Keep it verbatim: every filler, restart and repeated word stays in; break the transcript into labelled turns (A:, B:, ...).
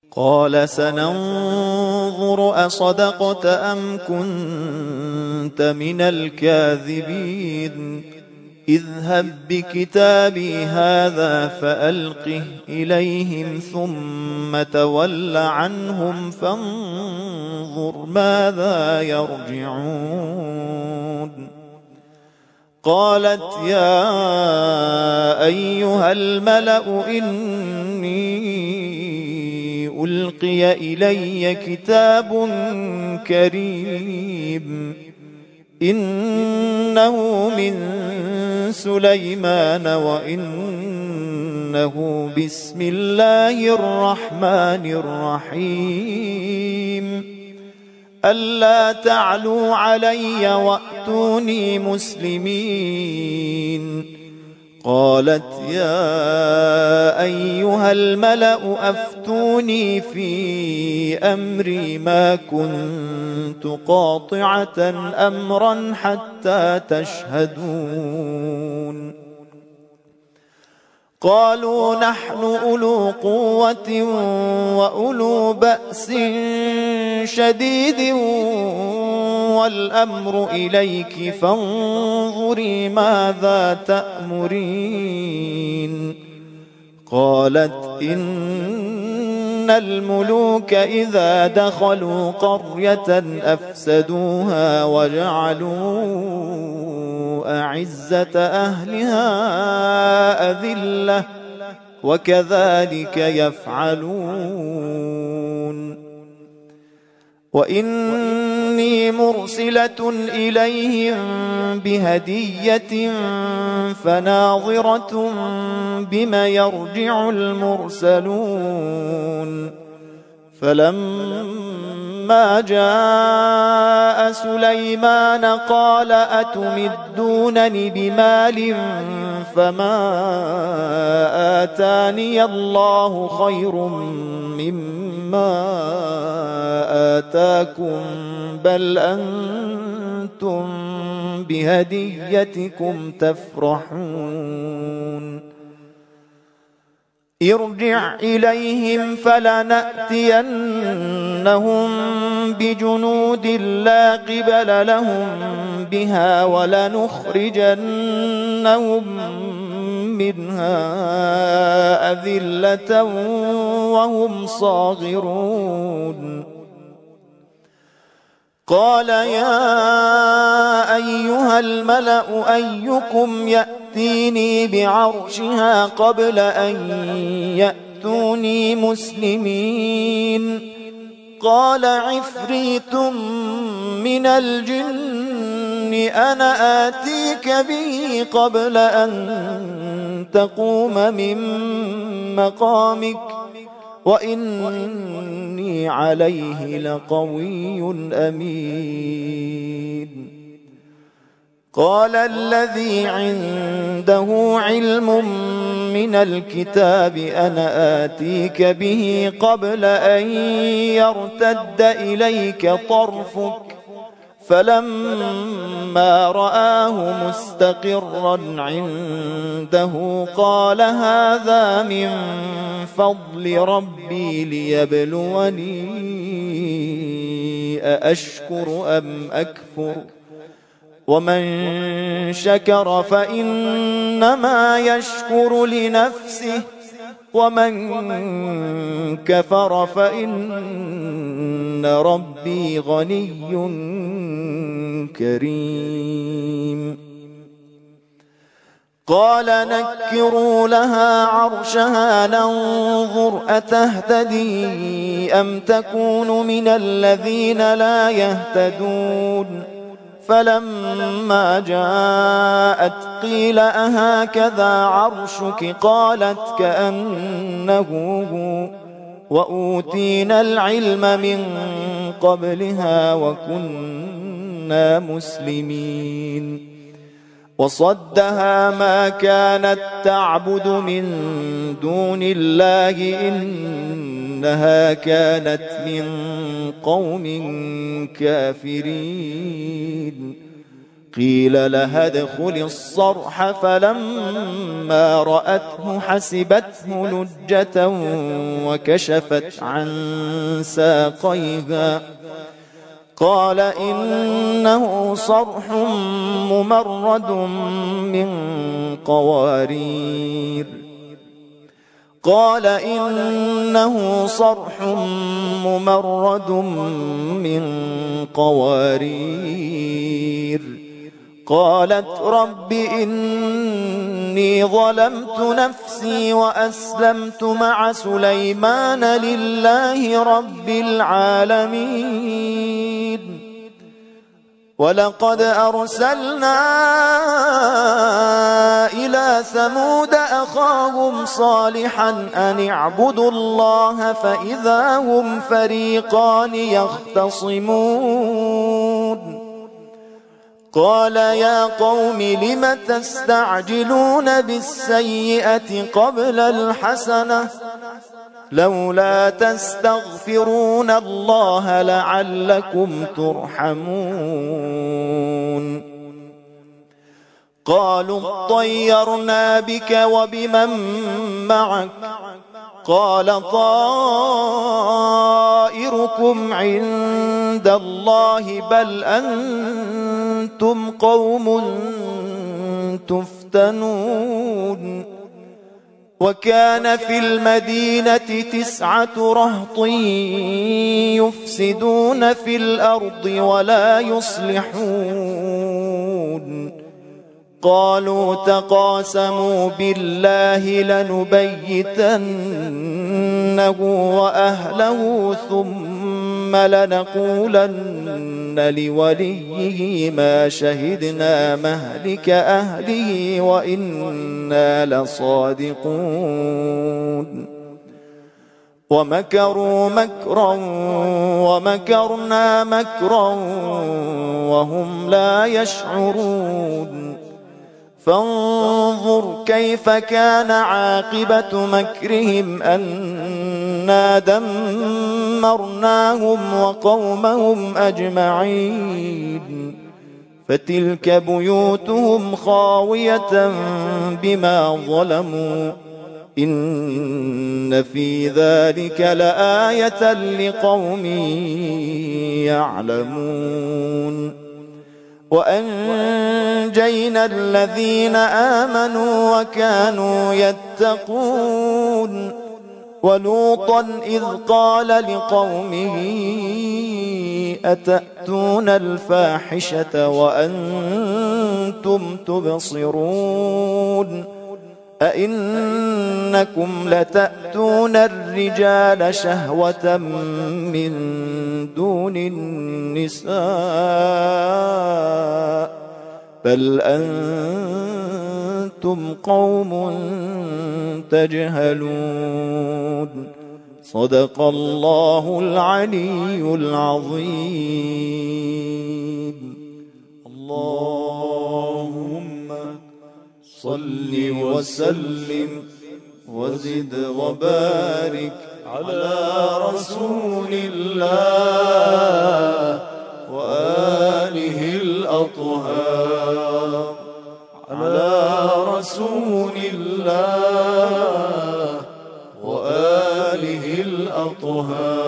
A: قال سننظر أصدقت أم كنت من الكاذبين اذهب بكتابي هذا فألقه إليهم ثم تول عنهم فانظر ماذا يرجعون. قالت يا أيها الملأ إني ألقي إلي كتاب كريم إنه من سليمان وإنه بسم الله الرحمن الرحيم ألا تعلوا علي وأتوني مسلمين. قالت يا أيها الملأ أفتوني في أمري ما كنت قاطعة أمرا حتى تشهدون. قالوا نحن أولو قوة وأولو بأس شديد والأمر إليك فانظري ماذا تأمرين. قالت إن الملوك إذا دخلوا قرية أفسدوها وجعلوا أعزة أهلها أذلة وكذلك يفعلون. وإني مرسلة إليهم بهدية فناظرة بما يرجع المرسلون. فلما جاء سليمان قال أتمدونني بمال فما آتاني الله خير مما آتاكم بل أنتم بهديتكم تفرحون. ارجع إليهم فلنأتينهم بجنود لا قبل لهم بها ولنخرجنهم منها أذلة وهم صاغرون. قال يا أيها الملأ أيكم يأتيني بعرشها قبل أن يأتوني مسلمين. قال عفريت من الجن أنا آتيك به قبل أن تقوم من مقامك وإني عليه لقوي أمين. قال الذي عنده علم من الكتاب أنا آتيك به قبل أن يرتد إليك طرفك فلما رآه مستقرا عنده قال هذا من فضل ربي ليبلوني أأشكر أم أكفر ومن شكر فإنما يشكر لنفسه ومن كفر فإن ربي غني كريم. قال نكروا لها عرشها ننظر أتهتدي أم تكون من الذين لا يهتدون. فلما جاءت قيل أهكذا عرشك قالت كأنه هو وأوتينا العلم من قبلها وكنا مسلمين. وصدها ما كانت تعبد من دون الله إنها كانت من قوم كافرين. قيل لها ادخل الصرح فلما رأته حسبته لجة وكشفت عن ساقيها قال إنه صرح ممرد من قوارير قال إنه صرح ممرد من قوارير قالت رب إني ظلمت نفسي وأسلمت مع سليمان لله رب العالمين ولقد أرسلنا إلى ثمود أخاهم صالحا أن اعبدوا الله فإذا هم فريقان يختصمون قال يا قوم لم تستعجلون بالسيئة قبل الحسنة لولا تستغفرون الله لعلكم ترحمون قالوا اطيرنا بك وبمن معك قال طائركم عند الله بل أنتم قوم تفتنون وكان في المدينة تسعة رهط يفسدون في الأرض ولا يصلحون قالوا تقاسموا بالله لنبيتنه وأهله ثم لنقولن لوليه ما شهدنا مهلك أهله وإنا لصادقون ومكروا مكرا ومكرنا مكرا وهم لا يشعرون فانظر كيف كان عاقبة مكرهم أنا دمرناهم وقومهم أجمعين فتلك بيوتهم خاوية بما ظلموا إن في ذلك لآية لقوم يعلمون وأنجينا الذين آمنوا وكانوا يتقون ولوطا إذ قال لقومه أتأتون الفاحشة وأنتم تبصرون أئنكم لتأتون الرجال شهوة من دون النساء بل أنتم قوم تجهلون صدق الله العلي العظيم. اللهم صل وسلم وزد وبارك على رسول الله وآله الأطهار على رسول الله وآله الأطهار